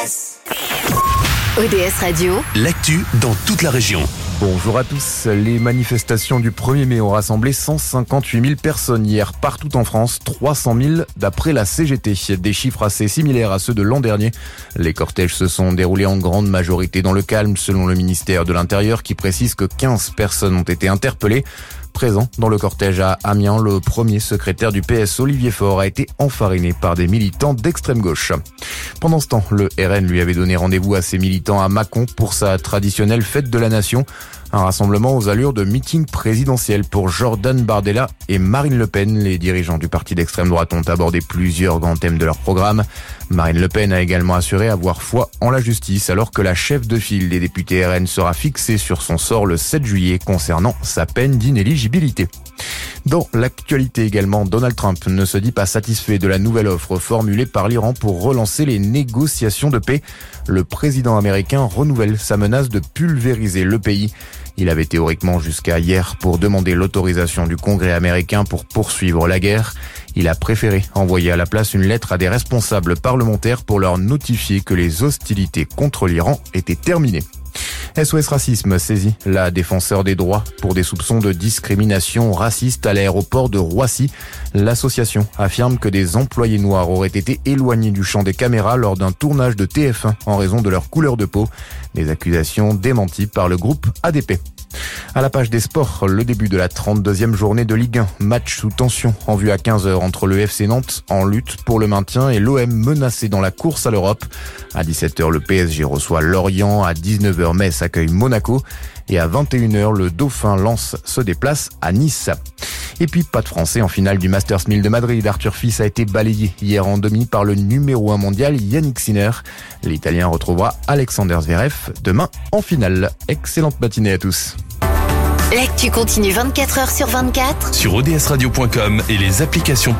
ODS Radio, l'actu dans toute la région. Bonjour à tous. Les manifestations du 1er mai ont rassemblé 158 000 personnes hier partout en France, 300 000 d'après la CGT. Des chiffres assez similaires à ceux de l'an dernier. Les cortèges se sont déroulés en grande majorité dans le calme, selon le ministère de l'Intérieur qui précise que 15 personnes ont été interpellées. Présent dans le cortège à Amiens, le premier secrétaire du PS, Olivier Faure, a été enfariné par des militants d'extrême gauche. Pendant ce temps, le RN lui avait donné rendez-vous à ses militants à Mâcon pour sa traditionnelle fête de la nation. Un rassemblement aux allures de meeting présidentiel pour Jordan Bardella et Marine Le Pen. Les dirigeants du parti d'extrême droite ont abordé plusieurs grands thèmes de leur programme. Marine Le Pen a également assuré avoir foi en la justice, alors que la chef de file des députés RN sera fixée sur son sort le 7 juillet concernant sa peine d'inéligibilité. Dans l'actualité également, Donald Trump ne se dit pas satisfait de la nouvelle offre formulée par l'Iran pour relancer les négociations de paix. Le président américain renouvelle sa menace de pulvériser le pays. Il avait théoriquement jusqu'à hier pour demander l'autorisation du Congrès américain pour poursuivre la guerre. Il a préféré envoyer à la place une lettre à des responsables parlementaires pour leur notifier que les hostilités contre l'Iran étaient terminées. SOS Racisme saisit la défenseur des droits pour des soupçons de discrimination raciste à l'aéroport de Roissy. L'association affirme que des employés noirs auraient été éloignés du champ des caméras lors d'un tournage de TF1 en raison de leur couleur de peau. Des accusations démenties par le groupe ADP. À la page des sports, le début de la 32e journée de Ligue 1. Match sous tension en vue à 15h entre le FC Nantes en lutte pour le maintien et l'OM menacé dans la course à l'Europe. À 17h, le PSG reçoit Lorient. À 19h, Metz accueille Monaco. Et à 21h, le Dauphin Lens se déplace à Nice. Et puis, pas de Français en finale du Masters 1000 de Madrid. Arthur Fils a été balayé hier en demi par le numéro 1 mondial Yannick Sinner. L'Italien retrouvera Alexander Zverev demain en finale. Excellente matinée à tous. l'actu continue 24h sur 24 Sur odsradio.com et les applications